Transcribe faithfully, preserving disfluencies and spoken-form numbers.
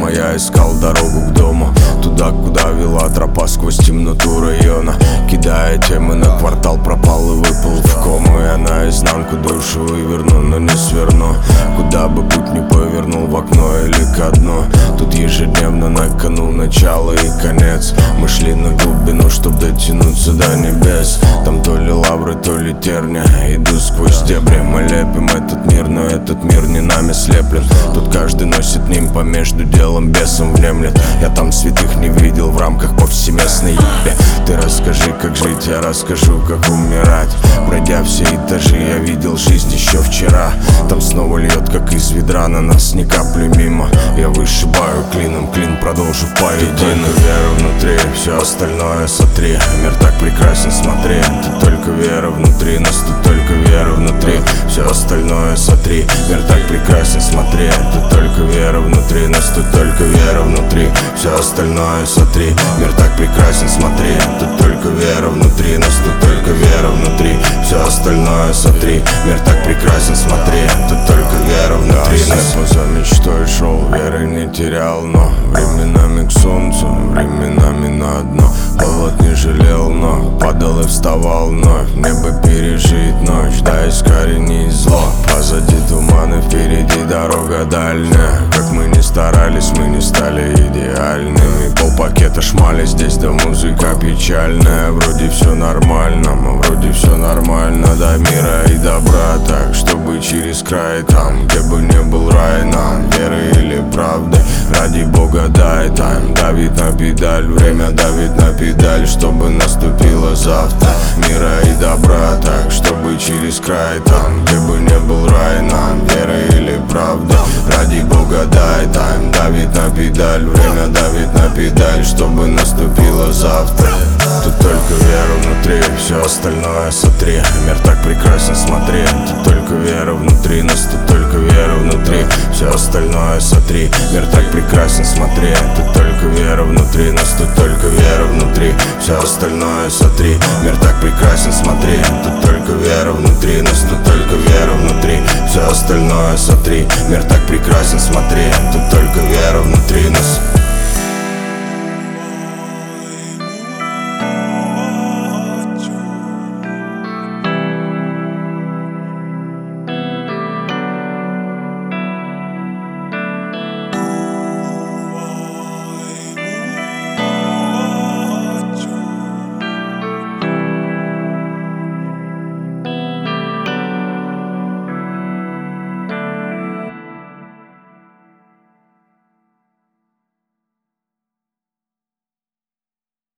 дома. Я искал дорогу к дому, туда, куда вела тропа сквозь темноту района. Кидая темы на квартал, пропал и выпал в кому. Я наизнанку душу выверну, но не сверну. Куда бы путь не повернул, в окно или ко дну. Тут ежедневно на кону начало и конец. Мы шли на глубину, чтоб дотянуться до небес. Там то ли лавры, то ли терния. Иду сквозь дебри, мы лепим этот мир, но этот мир не нами слеплен. Тут каждый носит нимба, между делом бесом внемлет. Я там святых не видел в рамках повсеместной ебе. Ты расскажи, как жить, я расскажу, как умирать. Пройдя все этажи, я видел жизнь еще вчера. Там снова льет, как из ведра, на нас ни капли мимо. Я вышибаю клином, клин продолжу поединок. Только вера внутри, все остальное сотри. Мир так прекрасен, смотри. Тут только вера внутри, нас тут только вера внутри. Все остальное сотри. Мир так прекрасен, смотри. Тут только вера внутри, нас тут только вера внутри. Все остальное сотри. Мир так прекрасен, смотри. Тут только вера внутри, нас тут только вера внутри. Все остальное сотри. Мир так прекрасен, смотри. Тут только вера внутри нас. Я за мечтой шел, веры не терял, но временами к солнцу, временами на дно. Холод не жалел, но падал и вставал вновь. Мне бы пережить ночь, да искоренить зло. Позади туманы, впереди дорога дальняя. Как мы не старались, мы не стали идеальными. Полпакета шмали, здесь да музыка печальная. Вроде все нормально, вроде все нормально. До мира и добра, так чтобы через край. Там, где бы не был рай, нам веры или правды. Ради Бога дай тайм, давит на педаль. Время давит на педаль, чтобы наступило завтра. Мира и добра, так чтобы через край. Там, где бы не был рай, нам веры или правда. Ради Бога дай тайм, давит на педаль. Время давит на педаль, чтобы наступило завтра. Тут только вера внутри, все остальное сотри. Мир так прекрасен, смотри. Тут только вера внутри, нас тут только вера внутри. Все остальное сотри. Мир так прекрасен, смотри. Тут только вера внутри, нас тут только вера внутри. Все остальное сотри. Мир так прекрасен, смотри. Тут только вера внутри, нас тут только вера внутри. Все остальное сотри. Мир так прекрасен, смотри. Тут только